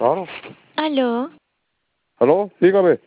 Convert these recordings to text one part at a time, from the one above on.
Claro. Aló. ¿Aló? Dígame.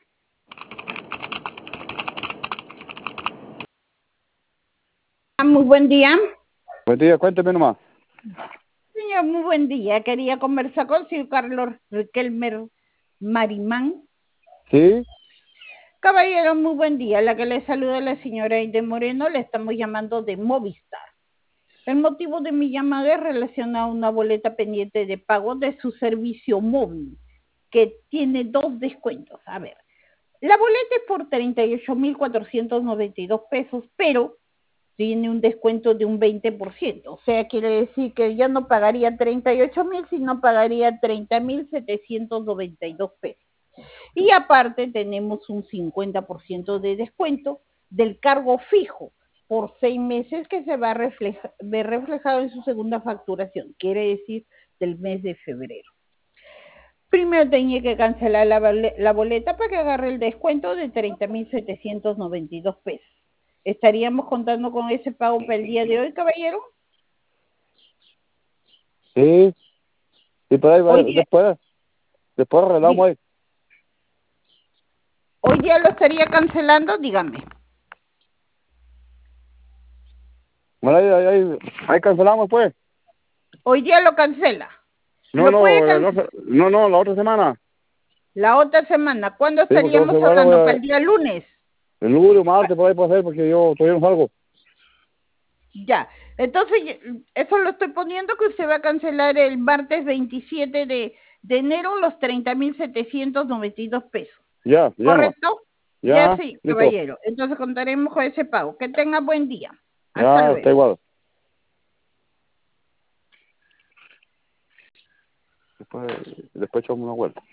Muy buen día. Buen día, cuénteme nomás. Señor, muy buen día. Quería conversar con el señor Carlos Riquelme Marimán. ¿Sí? Caballero, muy buen día. La que le saluda la señora Aide Moreno, le estamos llamando de Movistar. El motivo de mi llamada es relacionado a una boleta pendiente de pago de su servicio móvil, que tiene 2 descuentos. A ver, la boleta es por 38.492 pesos, pero tiene un descuento de un 20%, o sea, quiere decir que ya no pagaría 38.000, sino pagaría 30.792 pesos. Y aparte tenemos un 50% de descuento del cargo fijo por 6 meses que se va a ver reflejado en su segunda facturación, quiere decir del mes de febrero. Primero tenía que cancelar la boleta para que agarre el descuento de 30.792 pesos. ¿Estaríamos contando con ese pago para el día de hoy, caballero? Sí. Y por ahí, Hoy después arreglamos ahí. hoy día lo estaría cancelando, dígame. Bueno, ahí cancelamos pues. Hoy día lo cancela. No, Lo puede no, la otra semana. la otra semana. ¿Cuándo Sí, porque la otra estaríamos semana hablando? ¿Para el día lunes? el lunes o martes por ahí puede ser porque yo todavía no salgo. Ya. Entonces, eso lo estoy poniendo que usted va a cancelar el martes 27 de enero los 30.792 pesos. Ya, nomás. ¿Correcto? Ya Ya, sí, listo. caballero. Entonces contaremos con ese pago. Que tenga buen día. Hasta Ya, está luego. igual. Después echamos una vuelta.